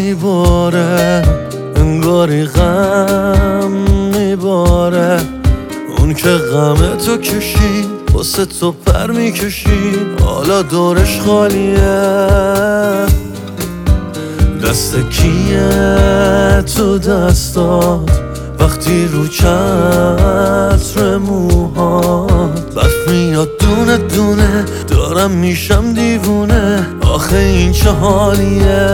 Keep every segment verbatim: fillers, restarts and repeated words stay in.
میباره، انگاری غم میباره. اون که غم تو کشید واسه تو پر میکشید، حالا دورش خالیه. دست کیه تو دستات وقتی رو چتر موهات برف میاد دونه دونه، دارم میشم دیوونه. آخه این چه حالیه؟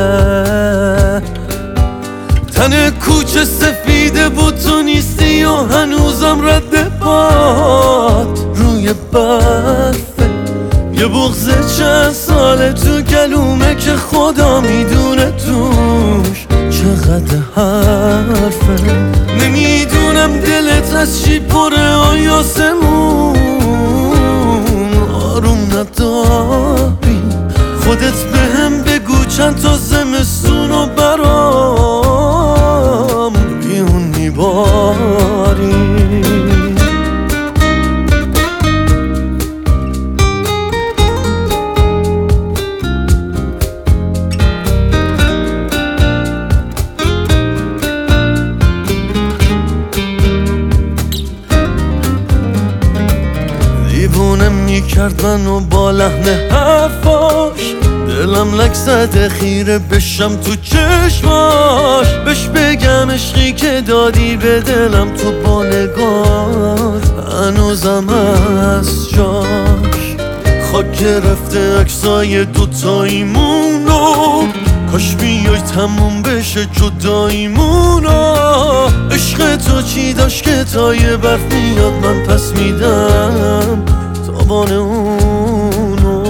تن کوچه سفیده بود تو نیستی و هنوزم رد پات روی برفه. یه بغض چند ساله تو گلومه که خدا میدونه توش چقدر حرفه. نمیدونم دلت از چی پره آیا سمون آروم نداری؟ خودت بهم بگو چند تا زمستون و برام بیون میباری. دیوونه میکرد منو با لحن حرفاش، دلم لک زده خیره بشم تو چشماش. بش بگم عشقی که دادی به دلم تو با نگاهت هنوزم هست جاش. خاک گرفته عکسای دوتاییمونو، کاش بیای تموم بشه جداییمونو. عشق تو چی داشت که تا یه برف میاد من پس میدم تابان اونو.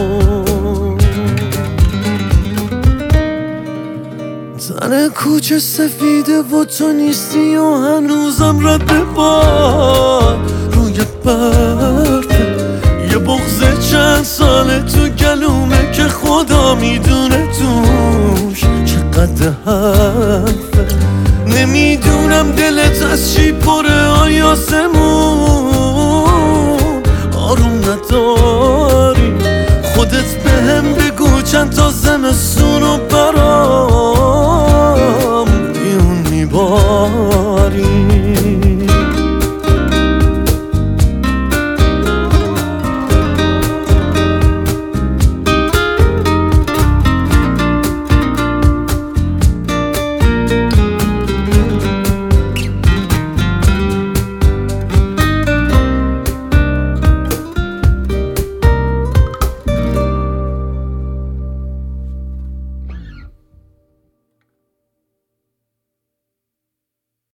تن کوچه سفیده و تو نیستی و هنوزم رد باد روی برفه. یه بغض چند ساله تو گلومه که خدا میدونه توش چقدر حرفه. نمیدونم دلت از چی پره آیا سمون آروم نداری؟ خودت بهم بگو چند تا زمستون و برام بیون میباری.